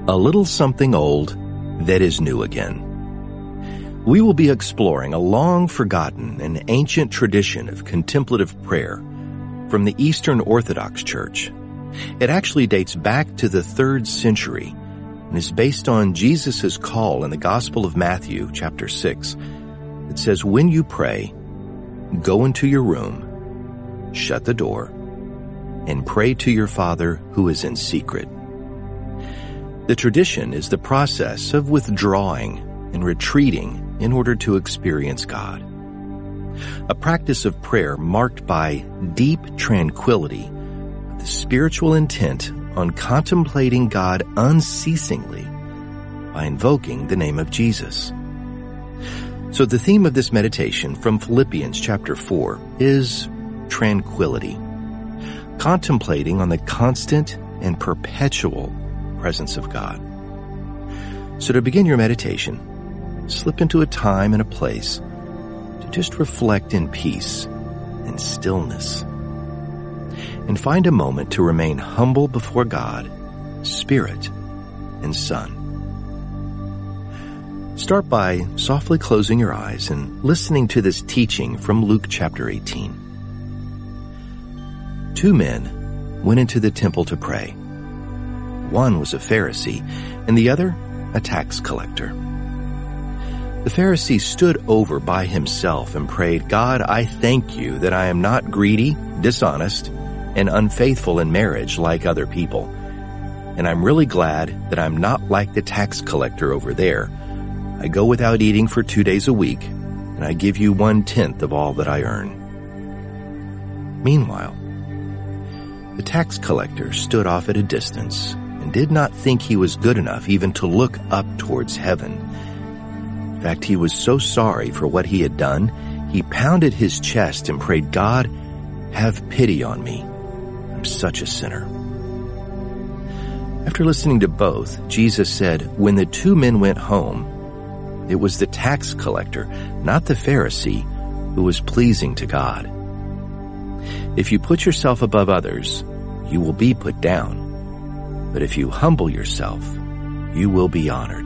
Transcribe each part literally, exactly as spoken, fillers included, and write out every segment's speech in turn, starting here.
A little something old that is new again. We will be exploring a long-forgotten and ancient tradition of contemplative prayer from the Eastern Orthodox Church. It actually dates back to the third century and is based on Jesus' call in the Gospel of Matthew, chapter six. It says, "When you pray, go into your room, shut the door, and pray to your Father who is in secret." The tradition is the process of withdrawing and retreating in order to experience God. A practice of prayer marked by deep tranquility, with the spiritual intent on contemplating God unceasingly by invoking the name of Jesus. So the theme of this meditation from Philippians chapter four is tranquility, contemplating on the constant and perpetual presence of God. So to begin your meditation, slip into a time and a place to just reflect in peace and stillness. And find a moment to remain humble before God, Spirit, and Son. Start by softly closing your eyes and listening to this teaching from Luke chapter eighteen. Two men went into the temple to pray. One was a Pharisee, and the other a tax collector. The Pharisee stood over by himself and prayed, "God, I thank you that I am not greedy, dishonest, and unfaithful in marriage like other people. And I'm really glad that I'm not like the tax collector over there. I go without eating for two days a week, and I give you one-tenth of all that I earn." Meanwhile, the tax collector stood off at a distance and did not think he was good enough even to look up towards heaven. In fact, he was so sorry for what he had done, he pounded his chest and prayed, "God, have pity on me. I'm such a sinner." After listening to both, Jesus said, when the two men went home, it was the tax collector, not the Pharisee, who was pleasing to God. If you put yourself above others, you will be put down. But if you humble yourself, you will be honored.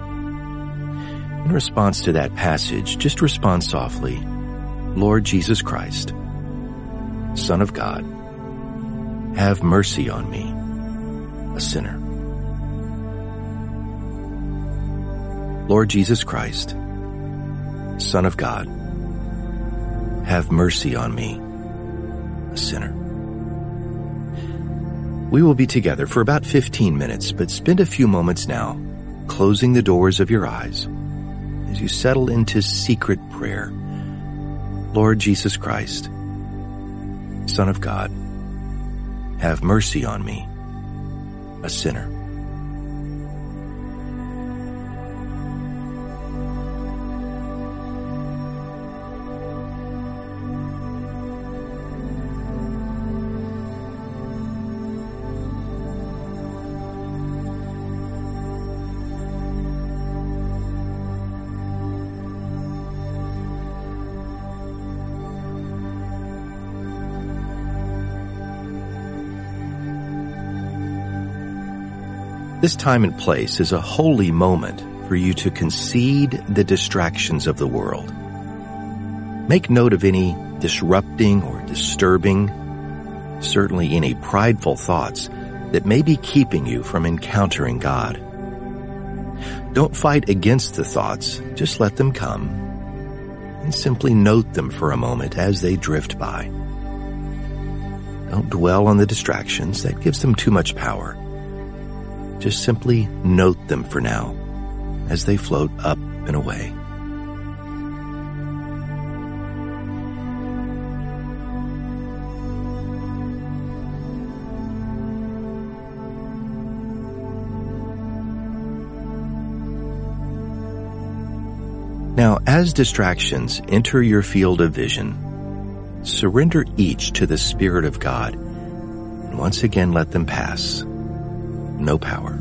In response to that passage, just respond softly, "Lord Jesus Christ, Son of God, have mercy on me, a sinner." Lord Jesus Christ, Son of God, have mercy on me, a sinner. We will be together for about fifteen minutes, but spend a few moments now closing the doors of your eyes as you settle into secret prayer. Lord Jesus Christ, Son of God, have mercy on me, a sinner. This time and place is a holy moment for you to concede the distractions of the world. Make note of any disrupting or disturbing, certainly any prideful thoughts that may be keeping you from encountering God. Don't fight against the thoughts, just let them come, and simply note them for a moment as they drift by. Don't dwell on the distractions, that gives them too much power. Just simply note them for now as they float up and away. Now, as distractions enter your field of vision, surrender each to the Spirit of God, and once again let them pass. No power.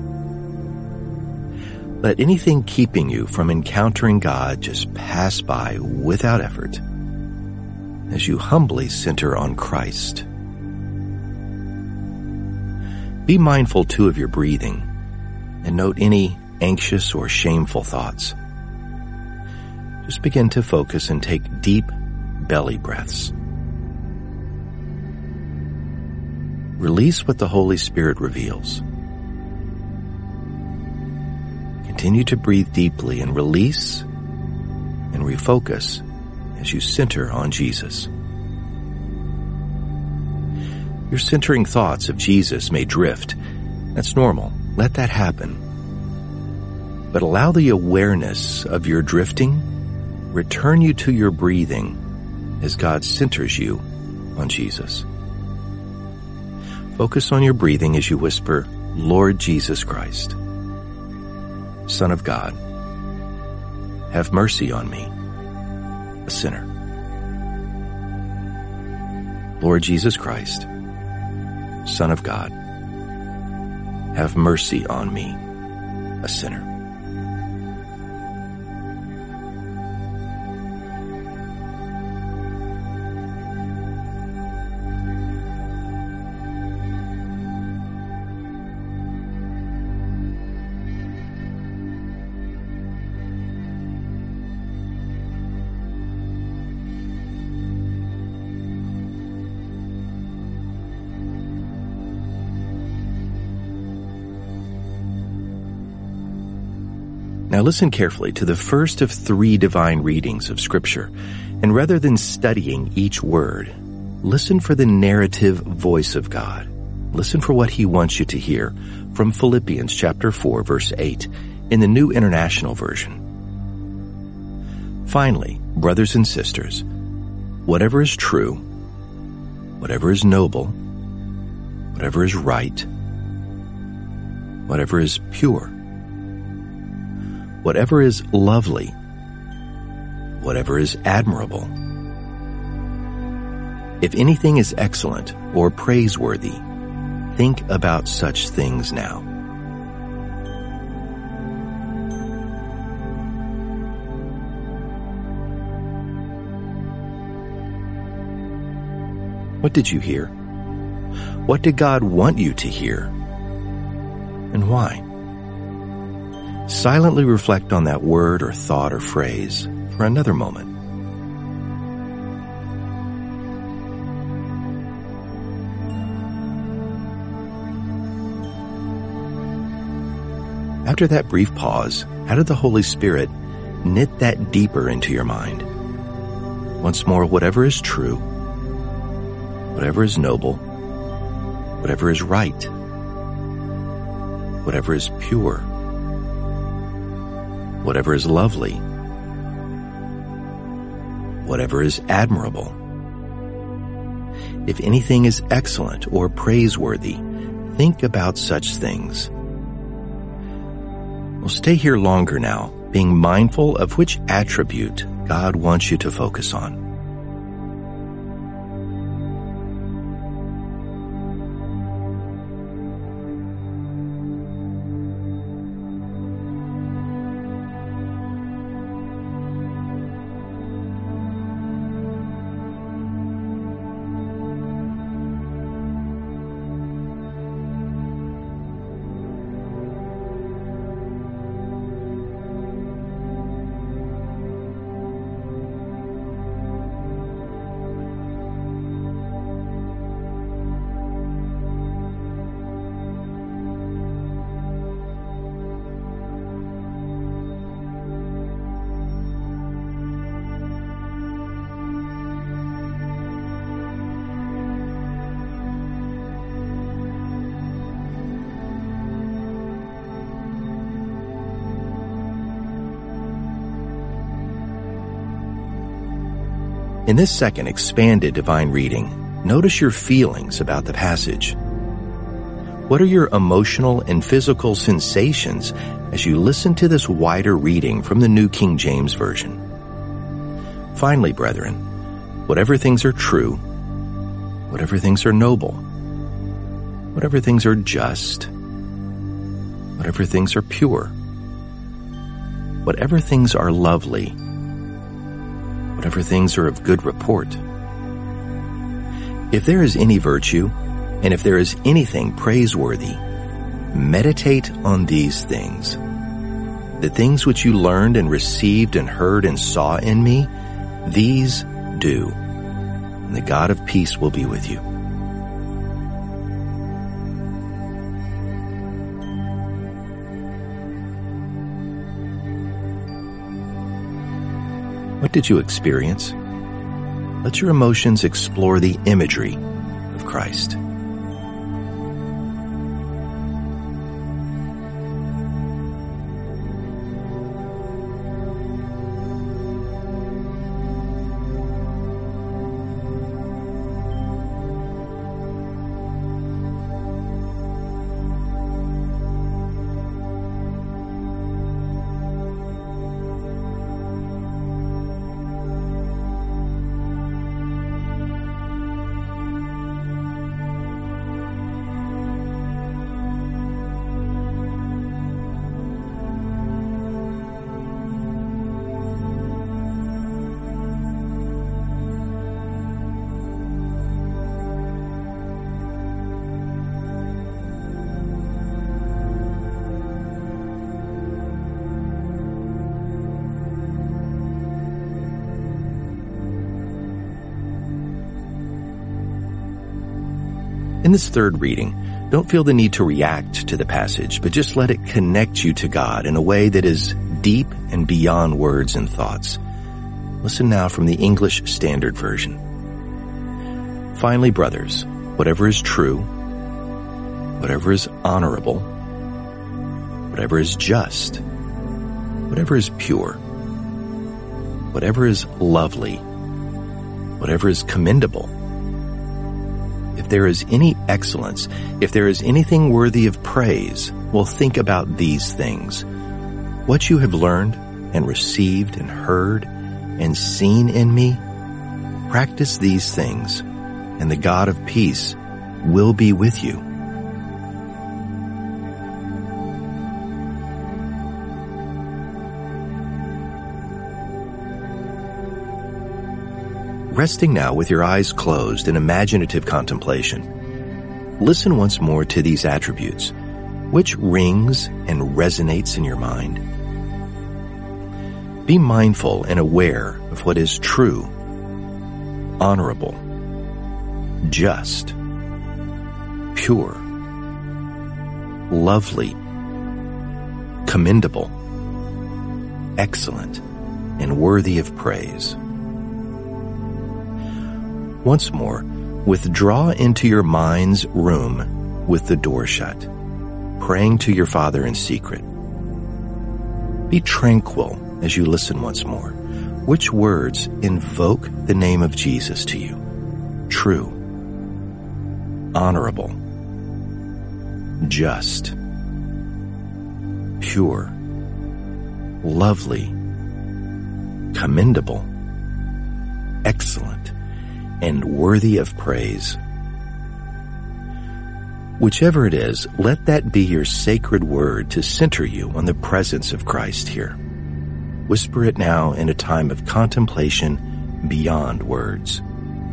Let anything keeping you from encountering God just pass by without effort as you humbly center on Christ. Be mindful, too, of your breathing. and note any anxious or shameful thoughts. Just begin to focus and take deep belly breaths. Release what the Holy Spirit reveals. Continue to breathe deeply and release and refocus as you center on Jesus. Your centering thoughts of Jesus may drift. That's normal. Let that happen. But allow the awareness of your drifting return you to your breathing as God centers you on Jesus. Focus on your breathing as you whisper, Lord Jesus Christ, Son of God, have mercy on me, a sinner. Lord Jesus Christ, Son of God, have mercy on me, a sinner. Now listen carefully to the first of three divine readings of Scripture, and rather than studying each word, listen for the narrative voice of God. Listen for what He wants you to hear from Philippians chapter four, verse eight, in the New International Version. Finally, brothers and sisters, whatever is true, whatever is noble, whatever is right, whatever is pure, whatever is lovely, whatever is admirable, if anything is excellent or praiseworthy, think about such things now. What did you hear? What did God want you to hear? And why? Silently reflect on that word or thought or phrase for another moment. After that brief pause, how did the Holy Spirit knit that deeper into your mind? Once more, whatever is true, whatever is noble, whatever is right, whatever is pure, whatever is lovely, whatever is admirable, if anything is excellent or praiseworthy, think about such things. We'll stay here longer now, being mindful of which attribute God wants you to focus on. In this second expanded divine reading, notice your feelings about the passage. What are your emotional and physical sensations as you listen to this wider reading from the New King James Version? Finally, brethren, whatever things are true, whatever things are noble, whatever things are just, whatever things are pure, whatever things are lovely, whatever things are of good report. If there is any virtue, and if there is anything praiseworthy, meditate on these things. The things which you learned and received and heard and saw in me, these do, and the God of peace will be with you. What did you experience? Let your emotions explore the imagery of Christ. In this third reading, don't feel the need to react to the passage, but just let it connect you to God in a way that is deep and beyond words and thoughts. Listen now from the English Standard Version. Finally, brothers, whatever is true, whatever is honorable, whatever is just, whatever is pure, whatever is lovely, whatever is commendable, if there is any excellence, if there is anything worthy of praise, well, think about these things. What you have learned and received and heard and seen in me, practice these things, and the God of peace will be with you. Resting now with your eyes closed in imaginative contemplation, listen once more to these attributes. Which rings and resonates in your mind? Be mindful and aware of what is true, honorable, just, pure, lovely, commendable, excellent, and worthy of praise. Once more, withdraw into your mind's room with the door shut, praying to your Father in secret. Be tranquil as you listen once more. Which words invoke the name of Jesus to you? True, honorable, just, pure, lovely, commendable, excellent, and worthy of praise. Whichever it is, let that be your sacred word to center you on the presence of Christ here. Whisper it now in a time of contemplation beyond words.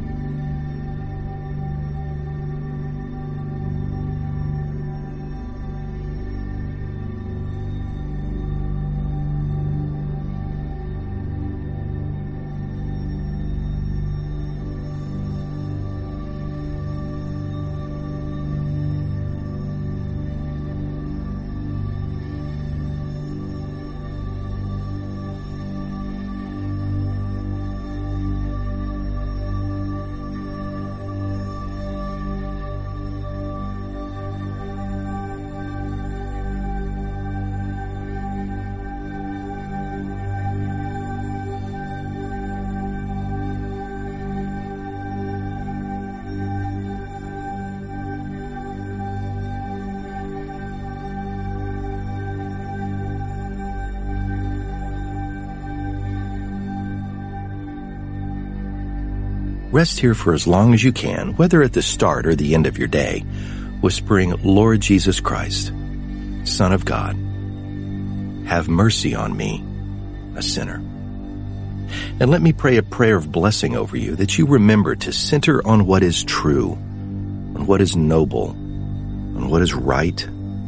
Rest here for as long as you can, whether at the start or the end of your day, whispering, Lord Jesus Christ, Son of God, have mercy on me, a sinner. And let me pray a prayer of blessing over you, that you remember to center on what is true, on what is noble, on what is right,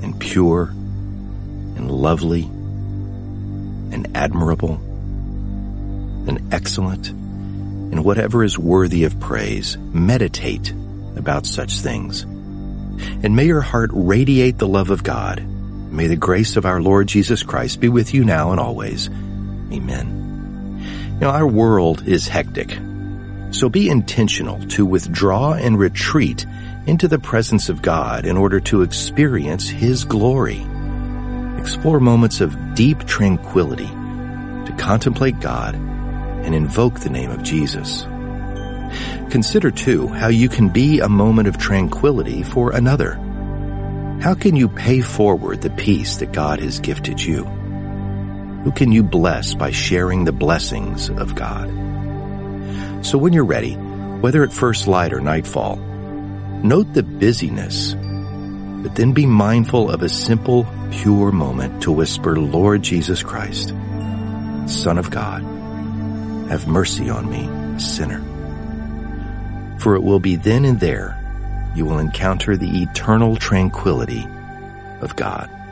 and pure and lovely and admirable and excellent and whatever is worthy of praise. Meditate about such things. And may your heart radiate the love of God. May the grace of our Lord Jesus Christ be with you now and always. Amen. You know, our world is hectic, so be intentional to withdraw and retreat into the presence of God in order to experience His glory. Explore moments of deep tranquility to contemplate God and invoke the name of Jesus. Consider, too, how you can be a moment of tranquility for another. How can you pay forward the peace that God has gifted you? Who can you bless by sharing the blessings of God? So when you're ready, whether at first light or nightfall, note the busyness, but then be mindful of a simple, pure moment to whisper, Lord Jesus Christ, Son of God, have mercy on me, a sinner. For it will be then and there you will encounter the eternal tranquility of God.